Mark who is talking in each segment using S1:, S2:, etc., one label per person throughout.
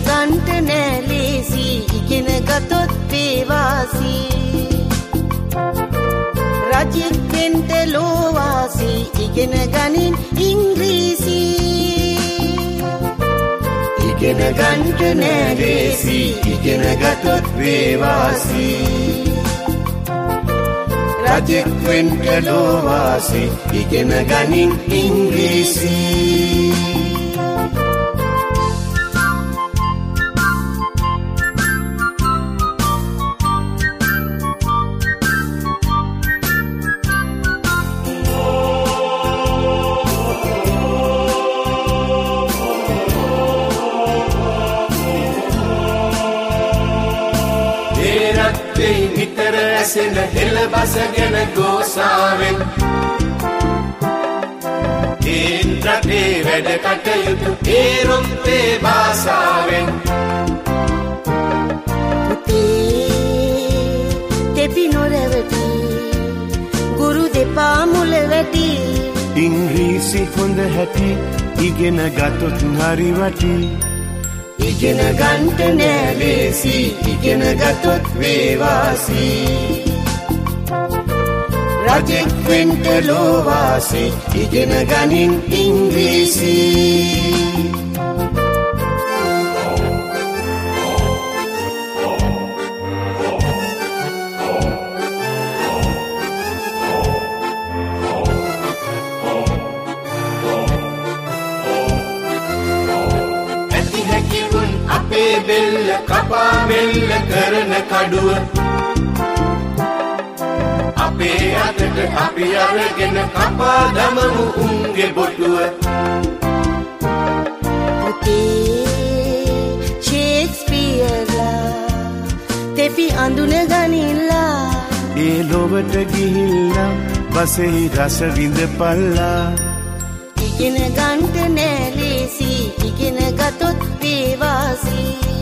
S1: ගන්ට නෑ ලේසි ඉගෙන ගතොත් වේවාසි රජෙක් වෙන්ට ලෝවාසි ඉගෙන ගනින් ඉංග්‍රීසි ඉගෙන ගන්ට නෑ ලේසි ඉගෙන ගතොත් වේවාසි රජෙක් වෙන්ට ලෝවාසි ඉගෙන ගනින් ඉංග්‍රීසි
S2: නිතර ඇසෙන හෙළ බස ගැන ගෝසාවෙන් ඒන් රටේ වැඩ කටයුතු ඒ රොම්පේ භාෂාවෙන්
S1: තෙපි නොරැවටි ගුරු දෙපා මුල වැටි
S3: ඉංග්‍රීසි හොඳ හැටි ඉගෙන ගතොත් හරි වටි
S1: ඉගෙන ගන්ට නෑ ලේසි ඉගෙන ගතොත් වේවාසි රජෙක් වෙන්ට ලෝවාසි ඉගෙන ගනින් ඉංග්‍රීසි
S2: බෙල්ල කපා මෙල්ල කරන කඩුව අපේ අතට අපි අරගෙන කපා දමමු උන්ගේ බොටුව
S1: ෂේක්ස්පියර්ලා තෙපි අඳුන ගනිල්ලා
S3: ඒ ලොවට ගිහිල්ලා බසෙහි රස විඳපල්ලා
S1: ඉගෙන ගන්ට නෑ ලේසි ඉගෙන ගතොත් වේවාසි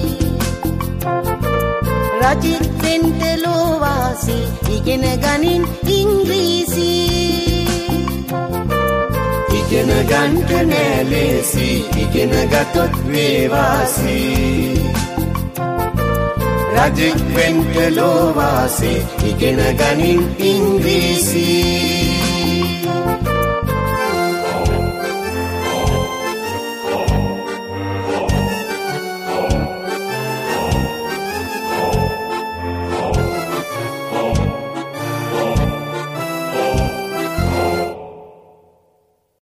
S1: රජෙක් වෙන්ට ලෝවාසි ඉගෙන ගනින් ඉංග්‍රීසි ඉගෙන ගන්ට නෑ ලේසි ඉගෙන ගතොත් වේවාසි රජෙක් වෙන්ට ලෝවාසි ඉගෙන ගනින් ඉංග්‍රීසි